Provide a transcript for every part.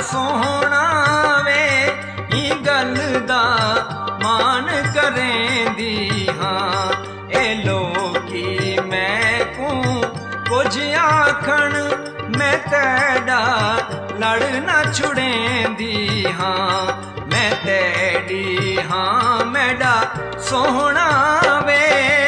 सोहना वे ई गल दा मान करेंदी हाँ। ए लोकी मैं को कुछ आखण मैं तेड़ा लड़ ना छुड़ेंदी हाँ। मैं तेड़ी हाँ मैडा सोहना वे।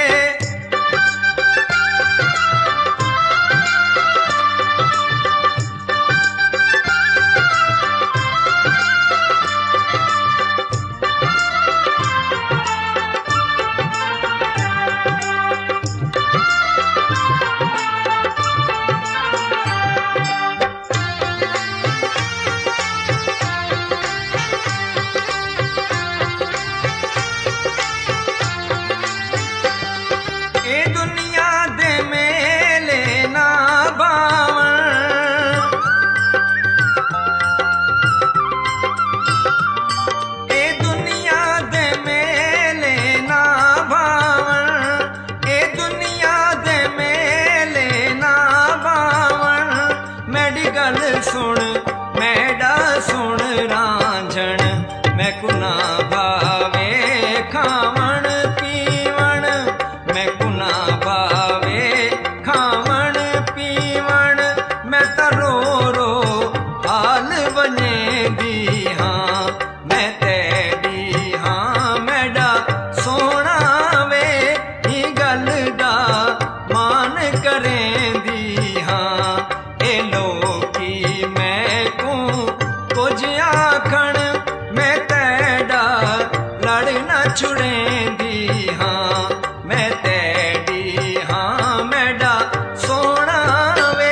सुन मैडा सुन रांझण मैं कुना भावे खावण पीवण। मैं कुना भावे खावण पीवण। मैं रो रो हाल बनेदी हाँ। मैं तेरी हाँ मैडा सोना वे ई गल दा मान करेंदी हाँ। ए लोकी मैं को कुछ आखण मैं तेड़ा लड़ ना छुड़ेंदी हाँ। मैं तेड़ी हाँ मैडा सोना वे।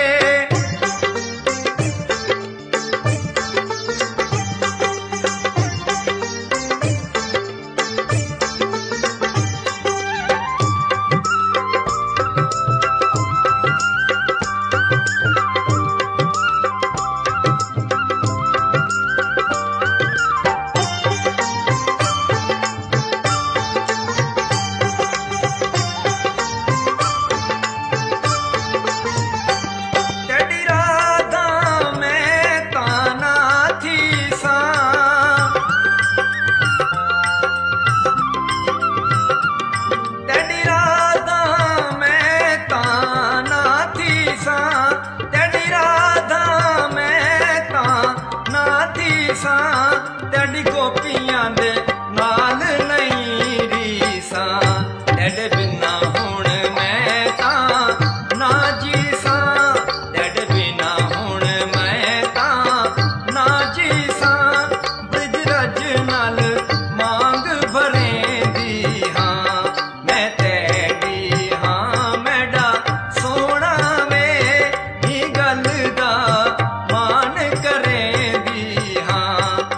तेरी गोपियां दे नाल नहीं रीसा। तेरे बिना हुण मैं तां ना जीसा। तेरे बिना हुण मैं तां ना जीसा। ब्रिज रज नाल मांग भरेंदी हाँ। मैं तेरी हाँ मैडा सोना वे ई गल दा मान करेंदी हाँ।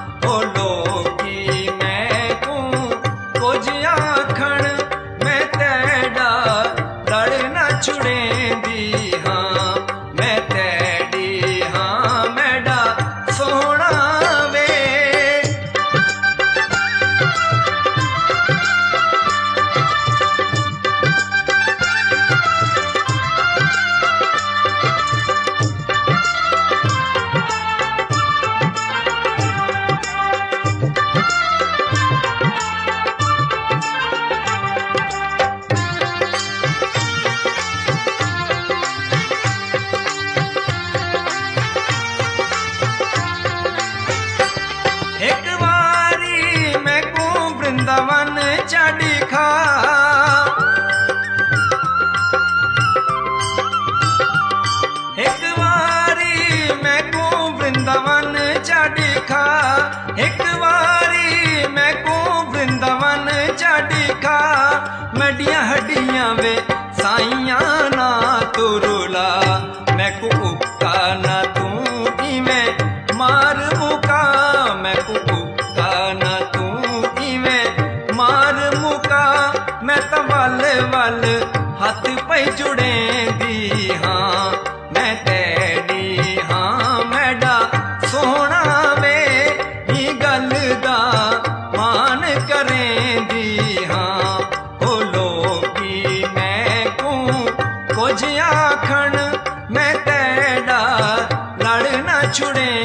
छुड़ेंदी हाँ। मैं तेड़ी हाँ मैडा सोहना वे। एक बारी मैं को वृंदावन चढ़ी खा। एक बारी मैं को वृंदावन चढ़ी खा। एक बारी मैं को वृंदावन चढ़ी खा। मडिया हड्डियां वे साइयां ना तुरुला। मैं को उक्का ना तू इवें मार मुका। मैं को उक्का ना तू इवें मार मुका। मैं तो वल वल हाथ पे जुड़ेंदी हाँ। मैं तेड़ी हाँ मैडा सोहना वे ई गल दा मान करेंदी हाँ। ओ लोकी मैं को कुछ आखण मैं तेड़ा लड़ ना छुड़े